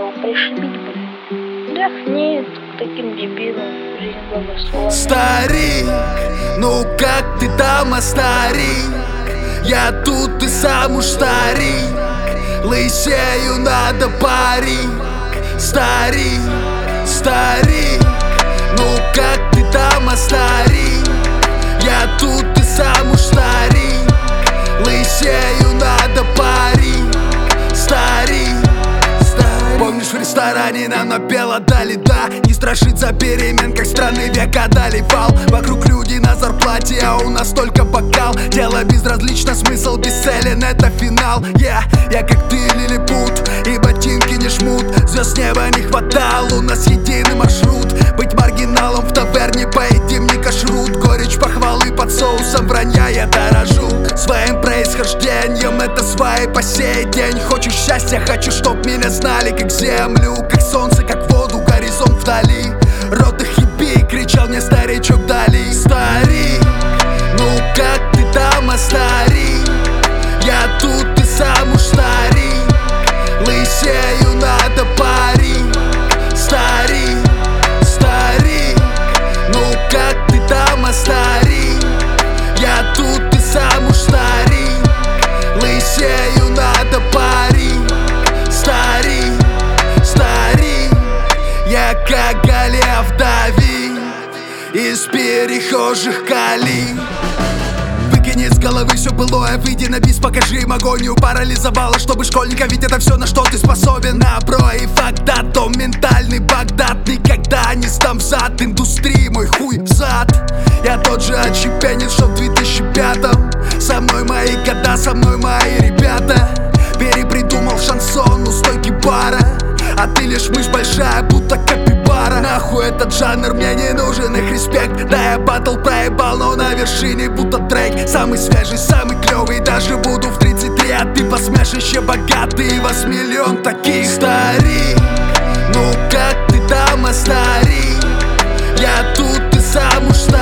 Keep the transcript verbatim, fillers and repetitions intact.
его пришибить, блядь. Да нет, к таким дебилам жизнь благословена. Старик, ну как ты там, а старик? Я тут, ты сам уж старик. Лысею надо, парень. Старик, старик, ну как ты там, а старик? Я тут, ты сам уж старик. Лысею надо, парень. Старик, старик. Помнишь, в ресторане нам на пело дали, да? Не страшит за перемен, как страны века дали вал. Вокруг люди на зарплате, а у нас только бокал. Дело безразлично, смысл бесцелен, это финал. Yeah, я как ты, лилипут, и ботинки не жмут. Звезд неба не хватало, у нас единый маршрут. Быть маргиналом в таверне, поедим не кашрут. Горечь похвалы под соусом вранья я дорожу своим происхождением, это сваи по сей день. Хочу счастья, хочу, чтоб меня знали как землю, как солнце, как воду, горизонт вдали. Рот их еби, кричал мне старичок дали. Старик, ну как ты там, а старик? Я тут, ты сам уж старик. Лысею надо, парень. Старик, старик, ну как ты там, а старик? Я тут, ты сам уж старик. Лысею надо, парень. Старик, старик, я как Голиаф дави из перехожих калий. Выкини с головы все былое, выйди на бис, покажи им агонию. Парализовало, чтобы школьника, ведь это все, на что ты способен. Наброй Багдад, то ментальный Багдад. Никогда не сдам взад индустрии, мой хуй взад. Я тот же отщепенец, что в две тысячи пятом. Со мной мои года, со мной мои ребята. Перепридумал шансон у стойки бара, а ты лишь мышь большая, будто капибара. Нахуй этот жанр, мне не нужен их респект. Да, я батл проебал, но на вершине будто трек. Самый свежий, самый клевый, даже буду в тридцать три. А ты посмешище богатый, вас миллион таких. Старик, ну как ты там, а старик? Я тут, ты сам уж старик.